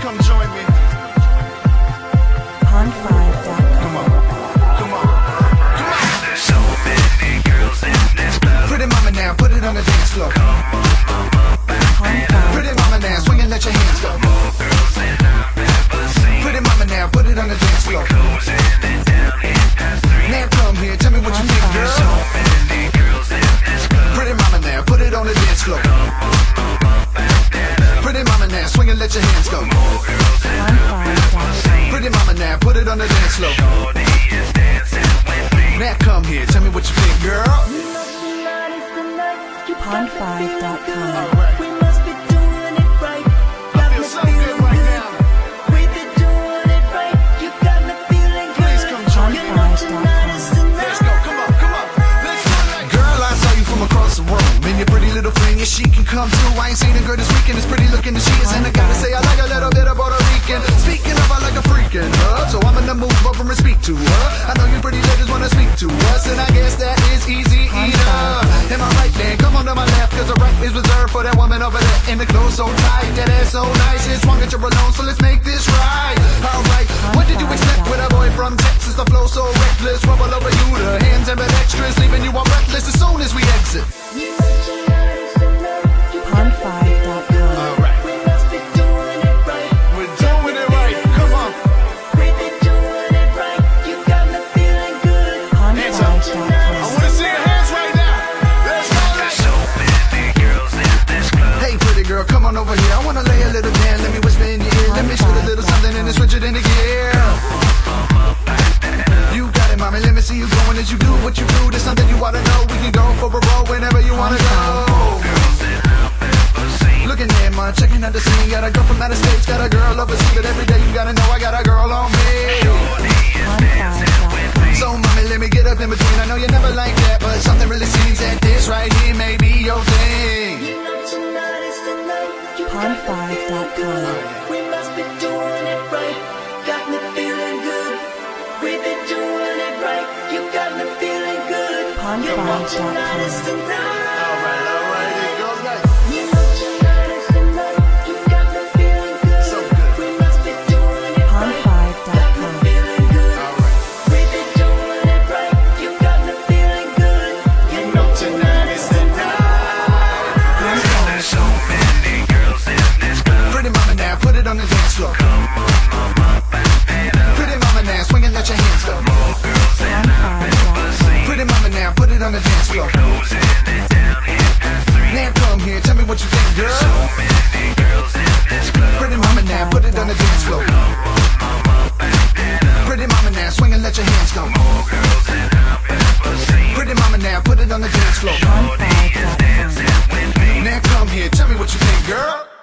come join me. Pond5.com. Come on, come on, come on. There's so many girls in this club. Pretty mama now, put it on the dance floor. Pond5. Pretty mama now, swing and let your hands go. More girls than I've ever seen. Pretty mama now, put it on the dance floor. Closing it down here past 3. Now come here, tell me what you think, girl. So many girls in this club. Pretty mama now, put it on the dance floor. Pretty mama now, swing and let your hands go. Pond5.com. Pretty mama now, put it on the dance floor. Shorty is dancing with me. Now come here, tell me what you think, girl. Pond5.com. Alright. We must be doing it right. I feel so good right now. We be doing it right. You got me feeling Please good. come join me. Tonight is the Let's go, come on, come on. Let's go. Girl, I saw you from across the room. And your pretty little thing, yeah, she can come too. I ain't seen a girl this weekend, as pretty looking as she is. And I gotta say, I like a little bit of Puerto Rican. Speaking of, I like a freaking her. So I'm gonna move over and speak to her. I know you pretty ladies wanna speak to us. And I guess that is easy enough. Am I right then? Come on to my left, cause the right is reserved for that woman over there. And the clothes so tight, that ass so nice. It's wrong that you're alone, so let's make this right. Alright, what did you expect with a boy from Texas? The flow so reckless, rubble over you, the hands and extras, leaving you all breathless as soon as we exit. Pond5.com. Alright, We must be doing it right. we're doing it right. Come on, We be doing it right. You got me feeling good. hands up. I Pond5.com. wanna see your hands right now. Let's go. There's so many girls in this club. Hey, pretty girl, come on over here. I wanna lay a little down. Let me whisper in your ear. Let me shoot a little something and then switch it into gear. You got it, mommy. Let me see you going as you do what you do. There's something you ought to know. We can go for a roll whenever you wanna go. Girls that I've ever seen. Looking at mine, checking out the scene. Got a girl from outer states, got a girl overseas, but every day you gotta know I got a girl on me. Shorty is dancing with me. So, mommy, let me get up in between. I know you never like that, but something really seems that this right here may be your thing. You know tonight is the night. You got me Pond5.com. good. We must be doing it right. Got me feeling good. We be doing it right. You got me feeling good. You know tonight is the Pond5.com. night. Alright, it goes like You know tonight is the night. You got me feeling good. so good. We must be doing it right. Got me Pond5.com. feeling good. Alright, We be doing it right. You got me feeling good. you know tonight is the night. There's so many girls in this club. Pretty mama now, put it on the dance floor. Pretty mama now, swing and let your hands go. Pond5.com. Pretty mama now, put it on the dance floor. Closing it down here past 3. Now come here, tell me what you think, girl. So many girls in this club. Pretty mama now, put it on the dance floor. Pretty mama now, swing and let your hands go. More girls than I've ever seen. Pretty mama now, put it on the dance floor. Shorty is dancing with me. Now come here, tell me what you think, girl.